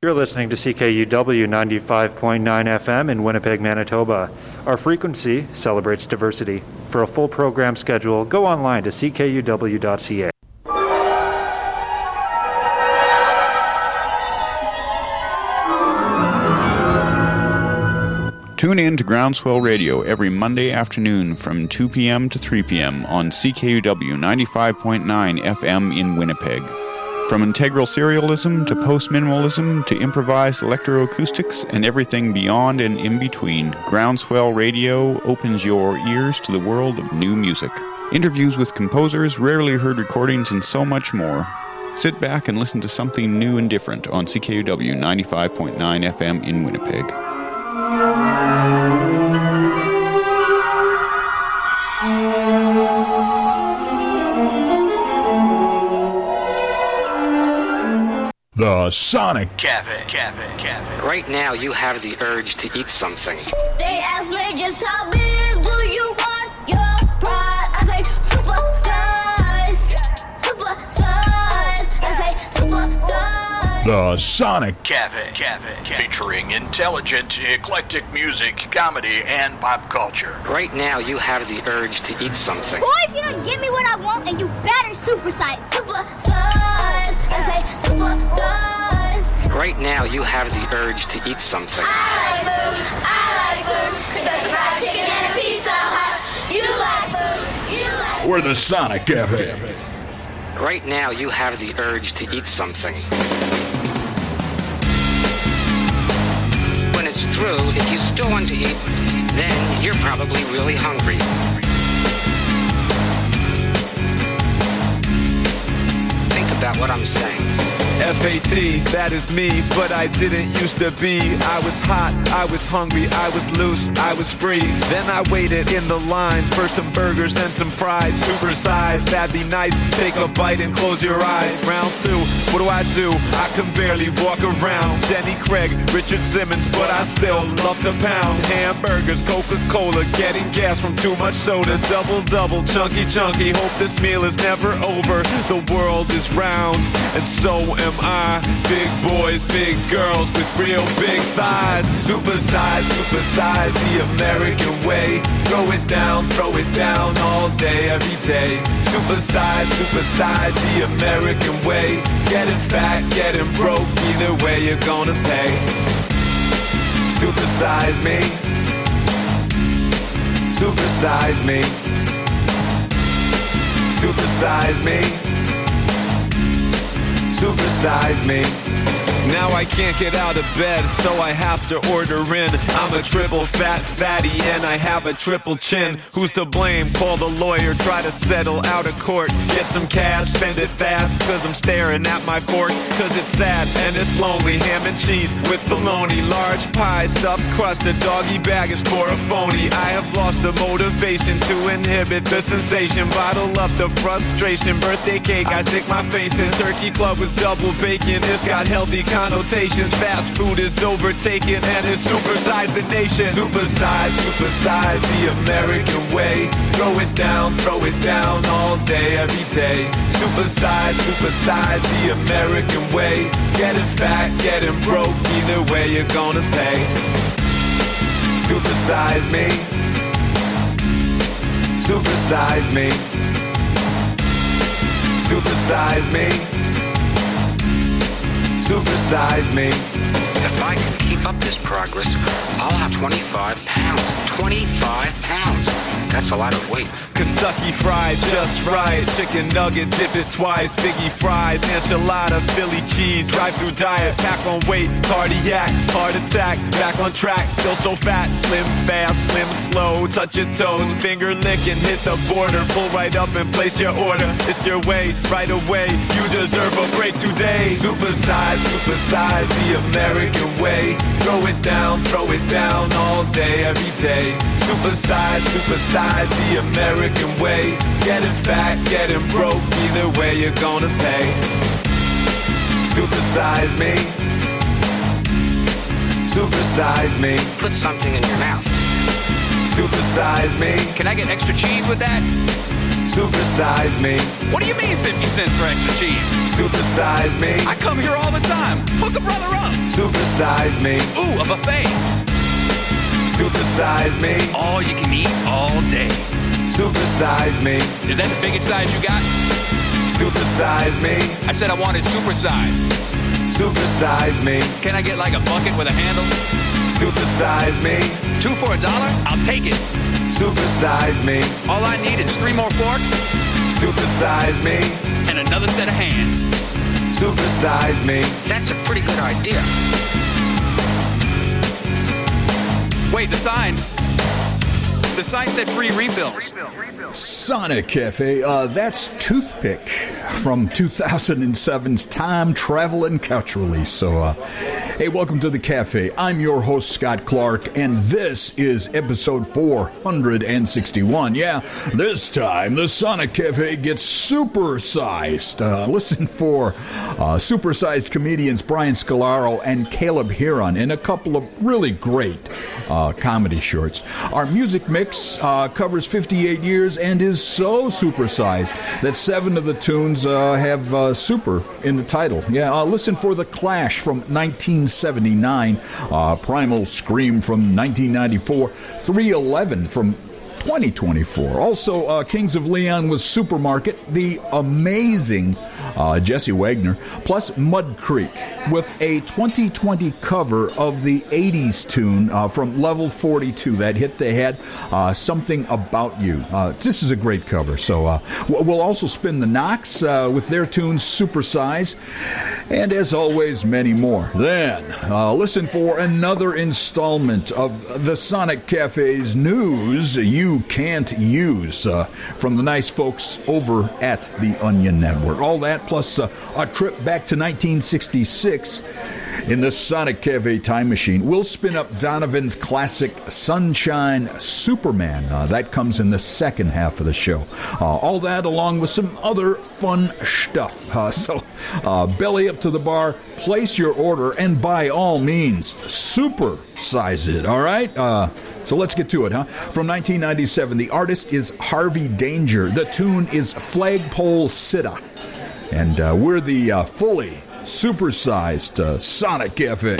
You're listening to CKUW 95.9 FM in Winnipeg, Manitoba. Our frequency celebrates diversity. For a full program schedule, go online to ckuw.ca. Tune in to Groundswell Radio every Monday afternoon from 2 p.m. to 3 p.m. on CKUW 95.9 FM in Winnipeg. From integral serialism to post-minimalism to improvised electroacoustics and everything beyond and in between, Groundswell Radio opens your ears to the world of new music. Interviews with composers, rarely heard recordings, and so much more. Sit back and listen to something new and different on CKUW 95.9 FM in Winnipeg. The Sonic Cafe. Right now, you have the urge to eat something. They ask me just how big do you want your pride? I say super size. I say super size. The Sonic Cafe. Featuring intelligent, eclectic music, comedy, and pop culture. Right now, you have the urge to eat something. Boy, if you don't give me what I want, and you better super size. Super size. I say super size. Right now, you have the urge to eat something. I like food. Kentucky Fried Chicken and a Pizza Hut. You like food. We're the Sonic Cafe. Right now, you have the urge to eat something. When it's through, if you still want to eat, then you're probably really hungry. Think about what I'm saying. FAT, that is me, but I didn't used to be. I was hot, I was hungry, I was loose, I was free. Then I waited in the line for some burgers and some fries. Super size, that'd be nice. Take a bite and close your eyes. Round two, what do? I can barely walk around. Jenny Craig, Richard Simmons, but I still love to pound. Hamburgers, Coca-Cola, getting gas from too much soda. Double, chunky. Hope this meal is never over. The world is round, and so am I. Big boys, big girls with real big thighs. Super size, the American way. Throw it down all day, every day. Super size, the American way. Getting fat, getting broke, either way you're gonna pay. Super size me. Super size me. Super size me. Supersize me. Now I can't get out of bed, so I have to order in. I'm a triple fatty and I have a triple chin. Who's to blame? Call the lawyer, try to settle out of court. Get some cash, spend it fast, cause I'm staring at my fork. Cause it's sad and it's lonely. Ham and cheese with bologna. Large pie, stuffed crust, a doggy bag is for a phony. I have lost the motivation to inhibit the sensation. Bottle up the frustration. Birthday cake, I stick my face in. Turkey club with double bacon, it's got healthy connotations. Fast food is overtaken and it's supersized the nation. Supersize, the American way. Throw it down all day, every day. Supersize, the American way. Getting fat, getting broke, either way you're gonna pay. Supersize me. Supersize me. Supersize me. Supersize me. If I can keep up this progress, I'll have 25 pounds. 25 pounds. That's a lot of weight. Kentucky Fried, just right. Chicken nugget, dip it twice. Figgy fries, enchilada, Philly cheese. Drive-through diet, pack on weight. Cardiac, heart attack. Back on track, still so fat. Slim fast, slim slow. Touch your toes, finger licking. Hit the border, pull right up and place your order. It's your way, right away. You deserve a break today. Supersize, the American way. Throw it down all day, every day. Supersize, the American way. Getting fat, getting broke, either way you're gonna pay. Supersize me. Supersize me. Put something in your mouth. Supersize me. Can I get extra cheese with that? Supersize me. What do you mean 50 cents for extra cheese? Supersize me. I come here all the time. Hook a brother up. Supersize me. Ooh, a buffet. Supersize me. All you can eat all day. Supersize me. Is that the biggest size you got? Supersize me. I said I wanted supersized. Supersize me. Can I get like a bucket with a handle? Supersize me. 2 for $1? I'll take it. Supersize me. All I need is 3 more forks Supersize me. and another set of hands. Supersize me. That's a pretty good idea. Wait, the sign said free refills. Sonic Cafe, that's Toothpick from 2007's Time Travelin' Couch Release. So, hey, welcome to the cafe. I'm your host, Scott Clark, and this is episode 461. Yeah, this time the Sonic Cafe gets supersized. Listen for supersized comedians Brian Scalaro and Caleb Heron in a couple of really great comedy shorts. Our music mix covers 58 years and is so supersized that 7 of the tunes have super in the title. Yeah, listen for The Clash from 1979, Primal Scream from 1994, 311 from 2024. Also, Kings of Leon was Supermarket, the amazing Jesse Wagner, plus Mud Creek with a 2020 cover of the 80s tune from Level 42, that hit they had, Something About You. This is a great cover. So we'll also spin the Knocks with their tunes Supersize, and as always, many more. Then listen for another installment of the Sonic Cafe's news you can't use from the nice folks over at the Onion Network. All that plus a trip back to 1966 in the Sonic Cafe time machine. We'll spin up Donovan's classic Sunshine Superman. That comes in the second half of the show. All that along with some other fun stuff. So belly up to the bar, place your order, and by all means, supersize it, all right? So let's get to it, huh? From 1997, the artist is Harvey Danger. The tune is Flagpole Sitta. And we're the fully supersized Sonic Cafe.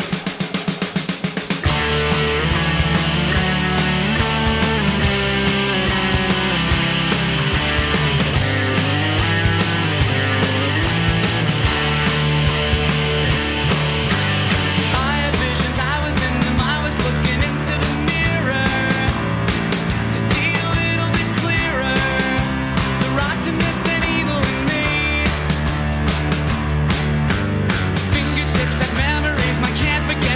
Fingertips have memories, my can't forget.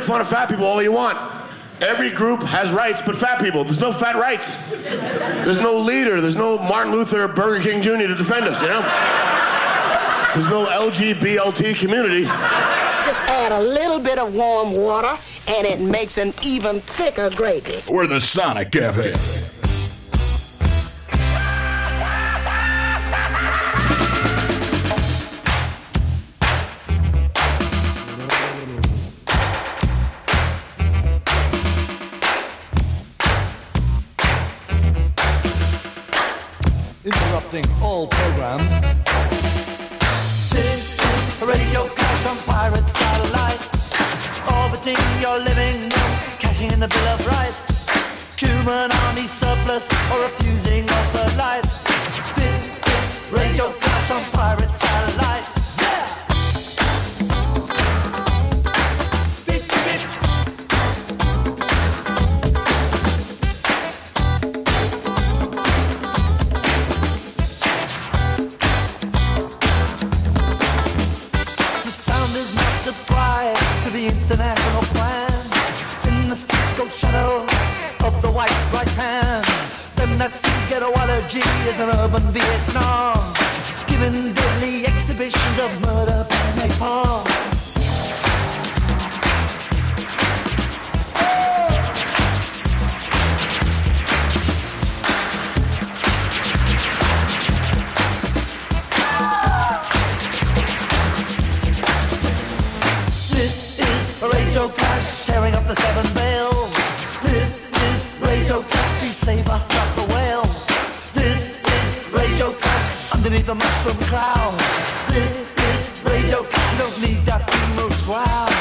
make fun of fat people all you want. Every group has rights but fat people. There's no fat rights. There's no leader. There's no Martin Luther Burger King Jr. to defend us, you know? There's no LGBT community. Just add a little bit of warm water and it makes an even thicker gravy. We're the Sonic Cafe. Interrupting all programs. This is a radio clash on pirate satellite. Orbiting your living room, cashing in the Bill of Rights. Cuban army surplus or refusing of the lights. This is radio clash on pirate satellite. Subscribe to the international plan. In the sicko shadow of the white right hand. Them that see ghettoology is an urban Vietnam, giving deadly exhibitions of murder by napalm. Radio Clash, tearing up the seven veils. This is Radio Clash, please save us, not the whale. This is Radio Clash, underneath the mushroom cloud. This is Radio Clash, you don't need that funeral shroud.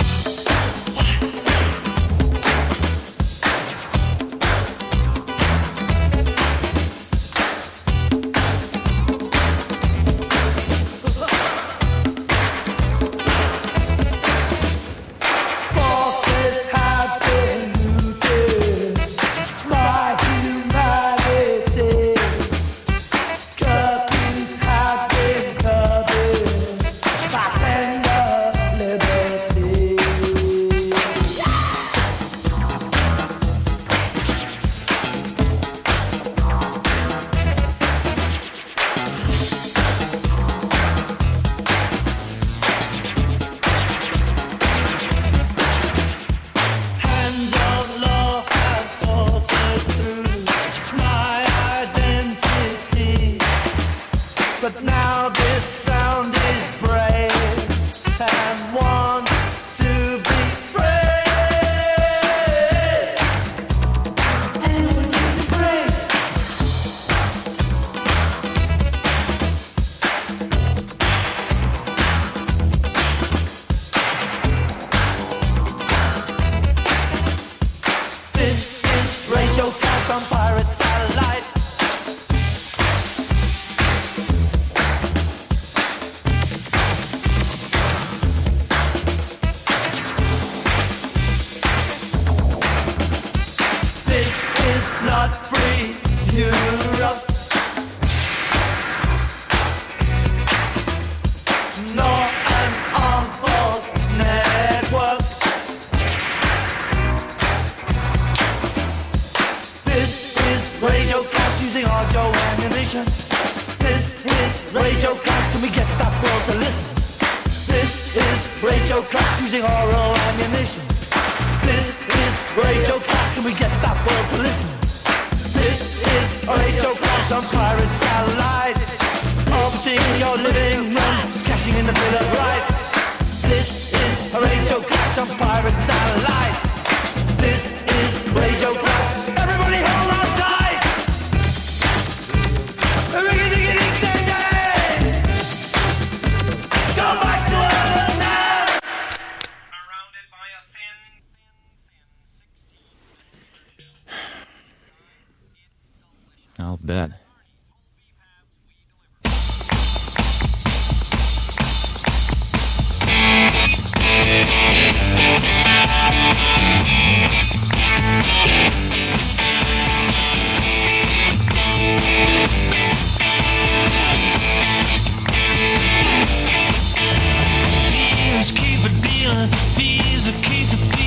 I'll bet. Keep a dealing, fees keep a feeling.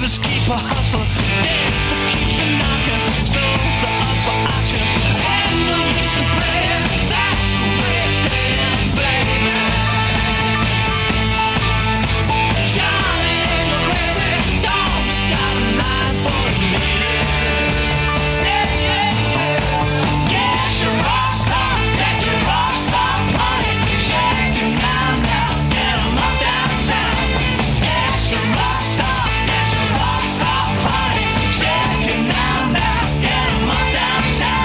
Let's keep a hustling. If it keeps a knocking, souls are up for auction. And no use in praying, that's the way it's staying, baby. Johnny's crazy, Tom's got a line for a minute. Get your rocks off, honey. Shake 'em down now, get 'em up downtown. Get your rocks off, honey. Shake 'em down now, get 'em up downtown.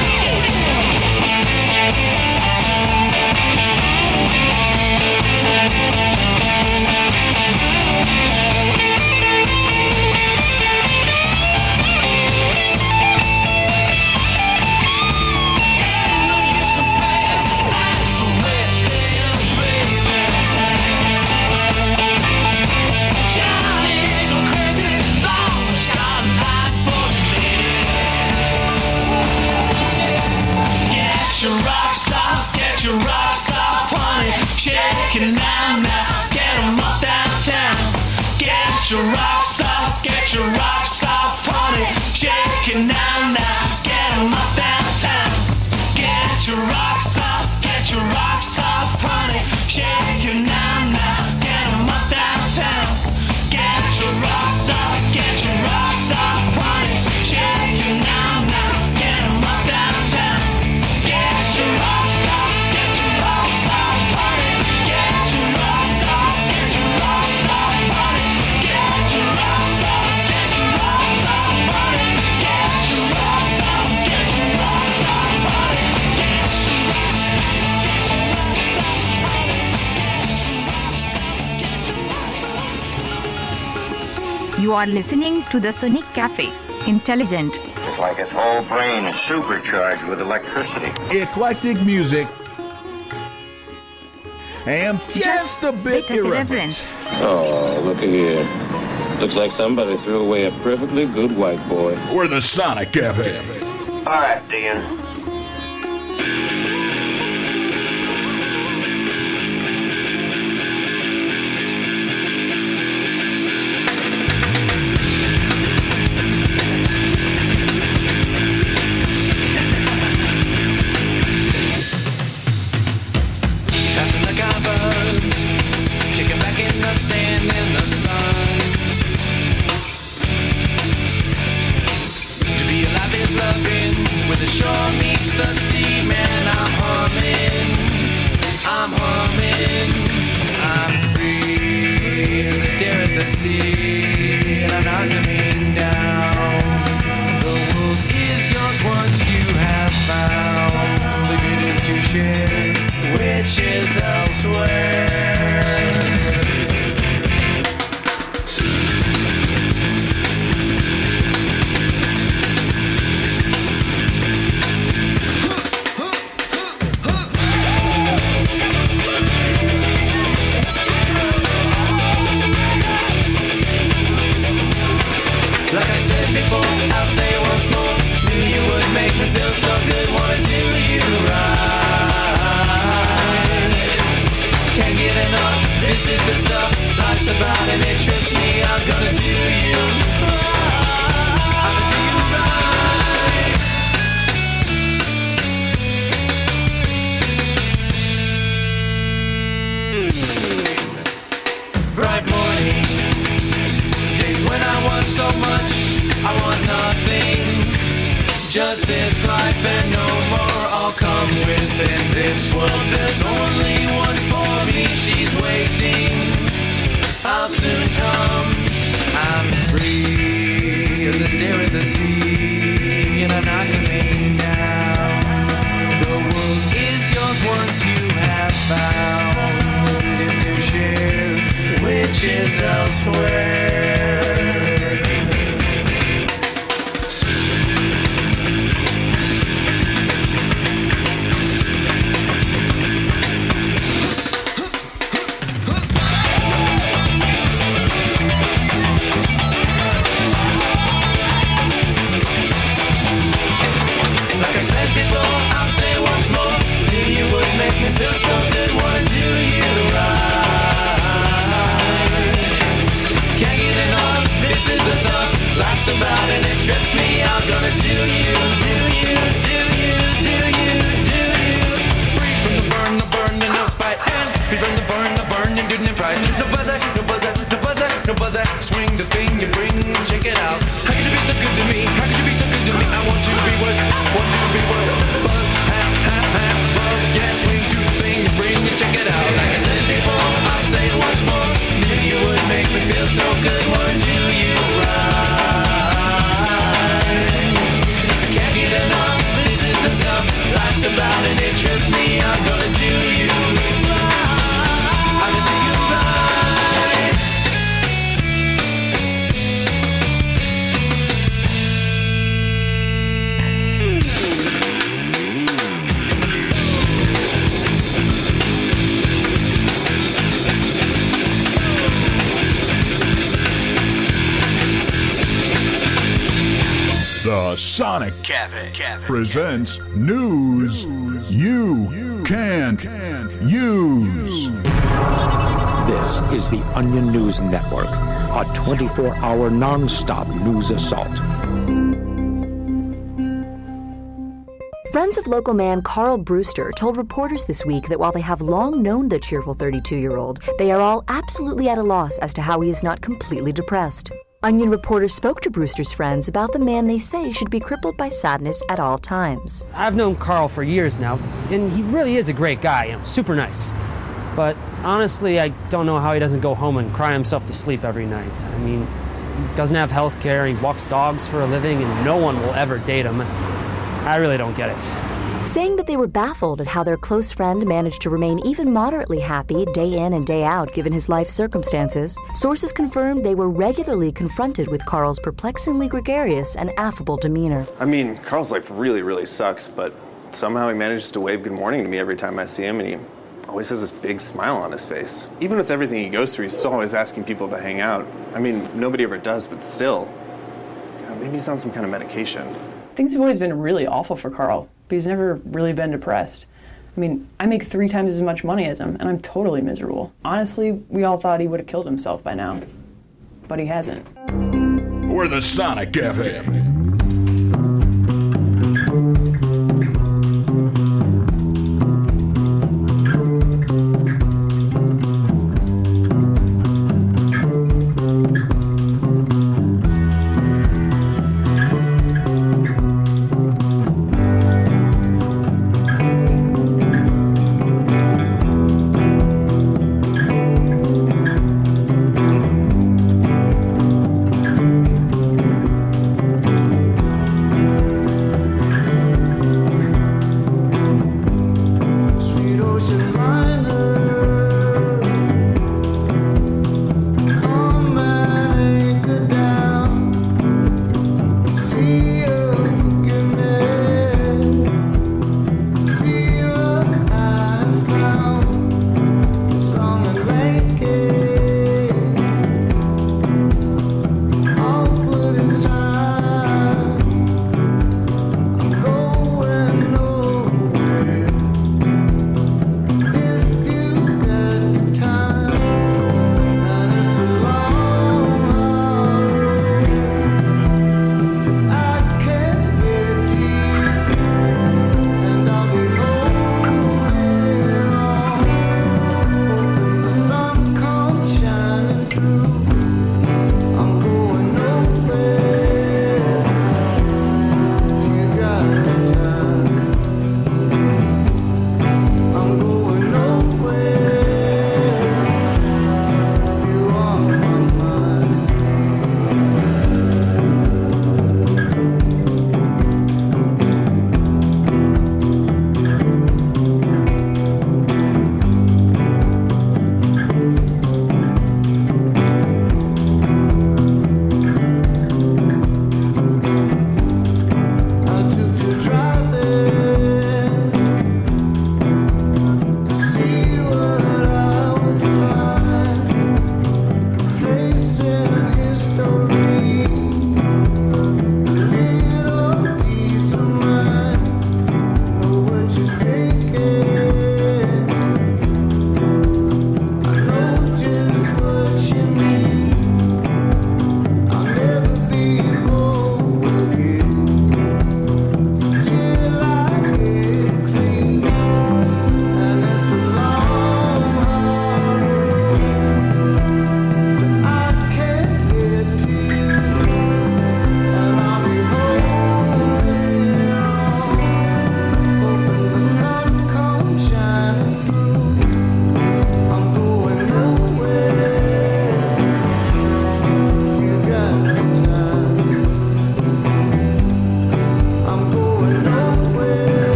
Get your rocks off, honey. Shake it now, get 'em up downtown. Get your rocks off, honey. Shake it now, get 'em up downtown. Get your rocks off, honey. Shake it now, get 'em up downtown. Get your rocks off, honey. Shake it now, get 'em up downtown. Get your rocks off, honey. Get your rocks off, honey. Get your rocks off, honey. Get your rocks off, honey. Get your rocks off, honey. You are listening to the Sonic Cafe. Intelligent. It's like its whole brain is supercharged with electricity. Eclectic music. And just a bit irreverent. Oh, look at here. Looks like somebody threw away a perfectly good white boy. We're the Sonic Cafe. All right, Dean. Kicking back in the sand in the sun. To be alive is loving. Where the shore meets the sea, man, I'm humming. I'm free as I stare at the sea, and I'm not coming down. The world is yours once you have found the good is to share, which is elsewhere. Like I said before, I'll say it once more. Knew you would make me feel so good. Wanna do you right. Can't get enough. This is the stuff life's about, and it trips me. I'm gonna do you right. Bright mornings, days when I want so much, I want nothing. Just this life and no more. I'll come within this world. There's only one for me. She's waiting. I'll soon come. I'm free as I stare at the sea, and I'm not coming down. The world is yours once you have found it is to share, which is elsewhere. laughs about and it trips me out. Gonna do you, do you, do you, do you, do you. Free from the burn, and no spite. And free from the burn, and good and price. No buzzer, no buzzer, no buzzer, no buzzer. Swing the thing you bring, check it out. How could you be so good to me? How could you be so good to me? I want to be worth, want to be worth. Buzz, buzz, yeah, swing to the thing you bring, check it out. Like I said before, I'll say it once more. Knew you would make me feel so good. Wanna do you right? I can't get enough. This is the stuff life's about, and it trips me. I'm gonna do you right. I'm gonna do you right. The Sonic Cafe presents news you can't use. This is the Onion News Network, a 24-hour non-stop news assault. Friends of local man Carl Brewster told reporters this week that while they have long known the cheerful 32-year-old, they are all absolutely at a loss as to how he is not completely depressed. Onion reporters spoke to Brewster's friends about the man they say should be crippled by sadness at all times. I've known Carl for years now, and he really is a great guy, super nice. But honestly, I don't know how he doesn't go home and cry himself to sleep every night. I mean, he doesn't have health care, he walks dogs for a living, and no one will ever date him. I really don't get it. Saying that they were baffled at how their close friend managed to remain even moderately happy day in and day out given his life circumstances, sources confirmed they were regularly confronted with Carl's perplexingly gregarious and affable demeanor. I mean, Carl's life really, really sucks, but somehow he manages to wave good morning to me every time I see him, and he always has this big smile on his face. Even with everything he goes through, he's still always asking people to hang out. I mean, nobody ever does, but still. Maybe he's on some kind of medication. Things have always been really awful for Carl, but he's never really been depressed. I mean, I make 3 times as much money as him, and I'm totally miserable. Honestly, we all thought he would have killed himself by now, but he hasn't. We're the Sonic Cafe.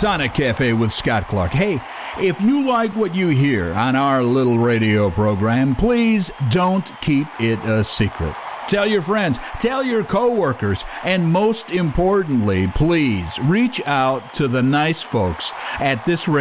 Sonic Cafe with Scott Clark. Hey, if you like what you hear on our little radio program, please don't keep it a secret. Tell your friends, tell your coworkers, and most importantly, please reach out to the nice folks at this radio